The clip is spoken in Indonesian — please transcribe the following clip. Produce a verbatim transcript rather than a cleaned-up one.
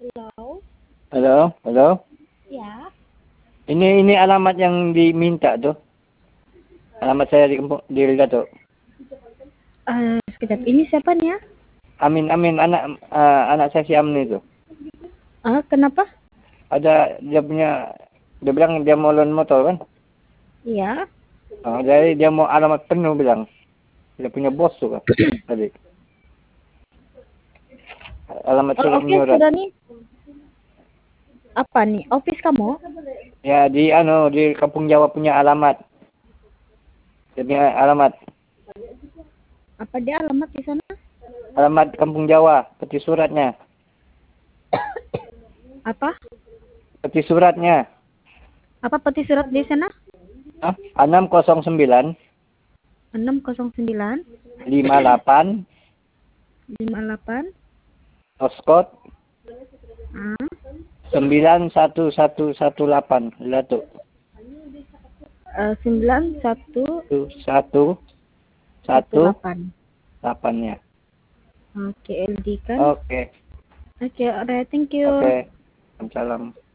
Halo? Halo, halo. Ya. Ini ini alamat yang diminta tuh. Alamat saya di kampung di Rigato. Uh, sekejap. Ini siapa nih ya? Amin, Amin, anak uh, anak saya si Amin itu. Ah, kenapa? Ada dia punya, dia bilang dia mau loan motor kan? Iya. Oh, jadi dia mau alamat penuh bilang. Dia punya bos tuh kan tadi. Alamat Oh, surat oke, menyurat. sudah nih. Apa nih? Office kamu? Ya di ano di Kampung Jawa punya alamat. Dia punya alamat. Apa dia alamat di sana? Alamat Kampung Jawa, peti suratnya. Apa? Peti suratnya. Apa peti surat di sana? Ah, enam nol sembilan enam nol sembilan lima delapan lima delapan Oscot ah, sembilan satu satu satu delapan Datuk. uh, sembilan satu Satu satu satu delapan. delapan ya. Oke, L D kan? Oke, Oke, alright, thank you. oke. Salam.